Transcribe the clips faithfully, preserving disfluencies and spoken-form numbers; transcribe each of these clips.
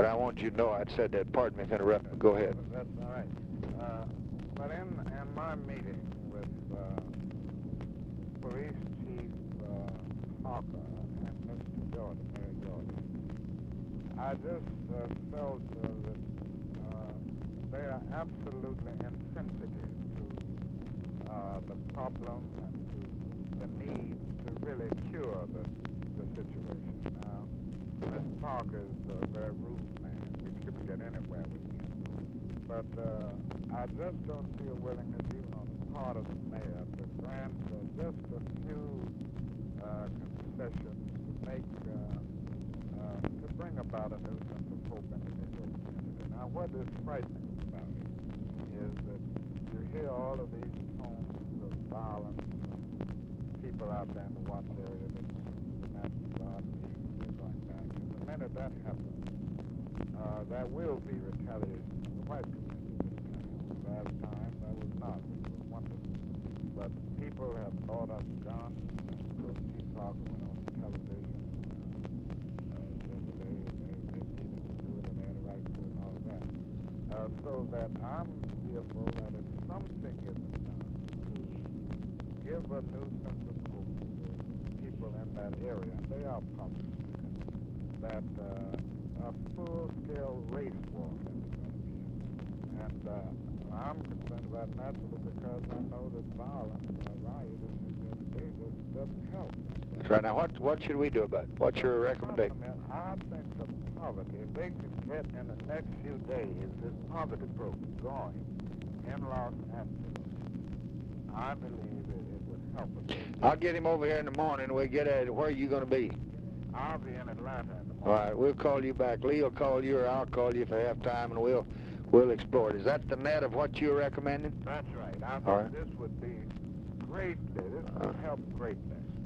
But I want you to know I'd said that. Pardon me if I interrupted. Go ahead. That's all right. Uh, but in, in my meeting with uh, Police Chief uh, Parker and Mister Jordan, Mayor Jordan, I just uh, felt uh, that uh, they are absolutely insensitive to uh, the problem and to the need to really cure the, the situation. Now, Mister Parker is a very rude man. We couldn't get anywhere with him. But uh, I just don't see a willingness even on the part of the mayor to grant uh, just a few uh, concessions to make, uh, uh, to bring about a new sense of hope in the Negro community. Now, what is frightening about it is that you hear all of these tones of violence from people out there in the Watts area that the National Guard teams and things like that. And the minute that happens, uh, there will be retaliation from the white community this time. Last time, there was not, which was wonderful. But people have bought us guns, and of course, Chief Parker went on television uh, uh, said that they, they, they needed to do it and they had a right to it and all of that. Uh, so that I'm fearful that if something isn't done to give a new sense of hope to the people in that area, and they are poverty stricken, that uh, a full-scale race war can be going to be. And uh, I'm concerned about it naturally because I know that violence and uh, riot is dangerous, doesn't help. That's right. Now, what what should we do about it? What's your recommendation? I think the poverty, if they could get in the next few days this poverty program going in Los Angeles, I believe it, it would help us. I'll get him over here in the morning and we'll get at it. Where are you going to be? I'll be in Atlanta in the morning. All right, we'll call you back. Lee will call you or I'll call you if I have time and we'll we'll explore it. Is that the net of what you're recommending? That's right. I think right. This would be greatly, this would Uh. help greatly.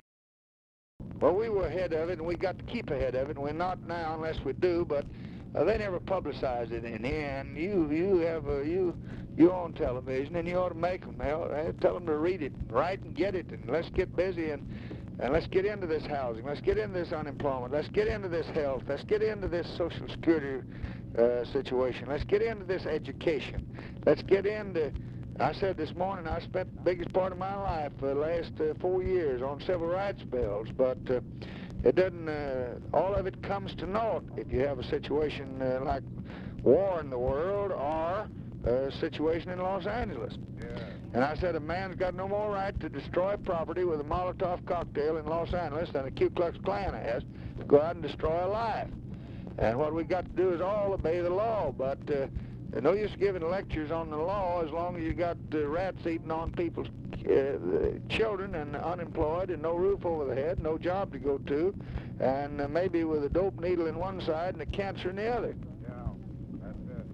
Well, we were ahead of it, and we got to keep ahead of it, and we're not now unless we do, but uh, they never publicized it in here, and you you have uh, you you own television, and you ought to make them. Tell them to read it, write and get it, and let's get busy, and, and let's get into this housing, let's get into this unemployment, let's get into this health, let's get into this Social Security uh, situation, let's get into this education, let's get into... I said this morning I spent the biggest part of my life for the last uh, four years on civil rights bills, but uh, it doesn't, uh, all of it comes to naught if you have a situation uh, like war in the world or a situation in Los Angeles. Yeah. And I said a man's got no more right to destroy property with a Molotov cocktail in Los Angeles than a Ku Klux Klan has to go out and destroy a life. And what we got to do is all obey the law, but uh, no use giving lectures on the law as long as you got uh, rats eating on people's uh, children and unemployed and no roof over the head, no job to go to, and uh, maybe with a dope needle in one side and a cancer in the other.